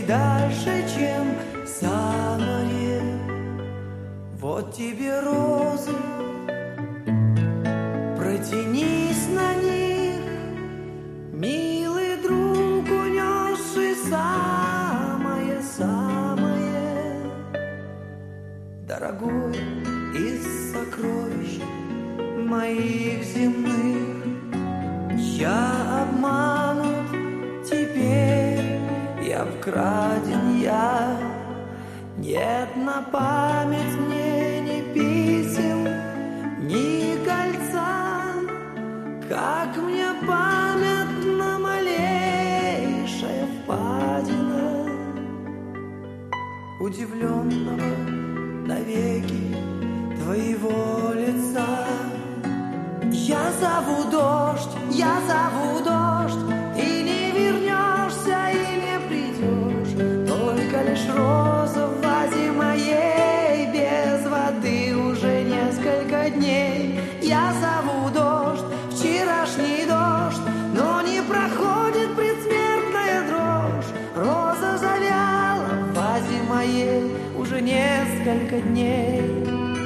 чуть дальше, чем самое. Вот тебе розы, протянись на них, милый друг, унесший самое-самое дорогое из сокровищ моих земных. Я обманут теперь, я вкраден, я. Нет на память мне ни писем, ни кольца, как мне памятна малейшая впадина удивленного навеки твоего лица. Я зову дождь, ты не вернешься и не придешь, только лишь роза в вазе моей, без воды уже несколько дней. Я зову дождь, вчерашний дождь, но не проходит предсмертная дрожь. Роза завяла в вазе моей уже несколько дней.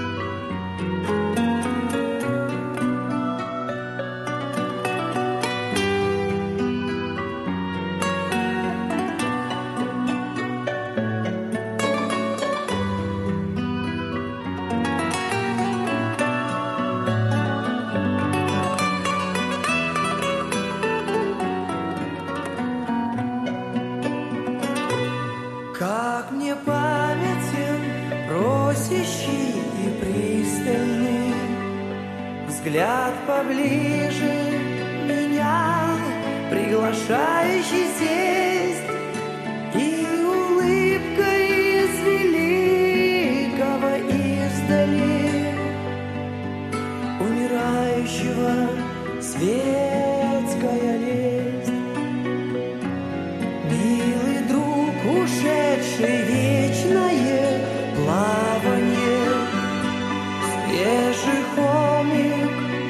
Как мне памятен просящий и пристальный взгляд поближе меня, приглашающий сесть, и улыбка из великого издали умирающего светская лесть. Милый друг, ушедший вечное плавание, свежий холмик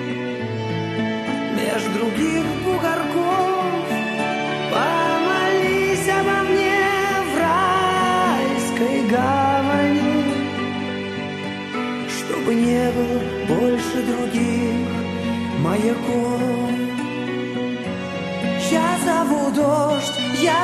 меж других бугорков, помолись обо мне в райской гавани, чтобы не было больше других маяков. Я зову дождь,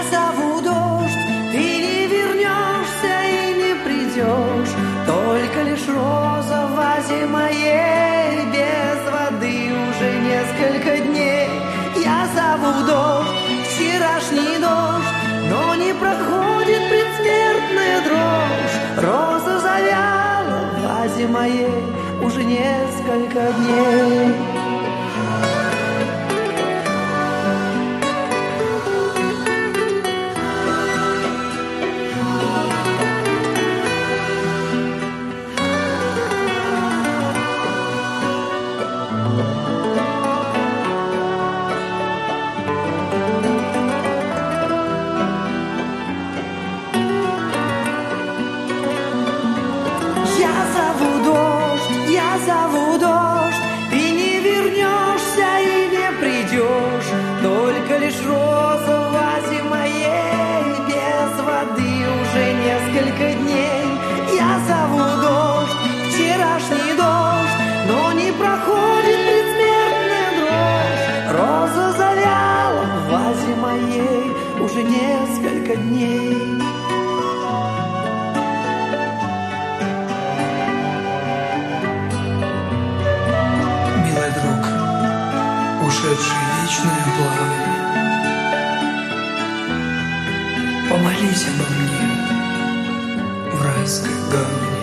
ты не вернешься и не придешь, только лишь роза в вазе моей, без воды уже несколько дней. Я зову дождь, вчерашний дождь, но не проходит предсмертная дрожь. Роза завяла в вазе моей уже несколько дней. Я зову дождь, ты не вернешься и не придешь, только лишь роза в вазе моей, без воды уже несколько дней. Я зову дождь, вчерашний дождь, но не проходит предсмертная дрожь. Роза завяла в вазе моей уже несколько дней. Ушедший вечное плавание, помолись обо мне в райской гавани.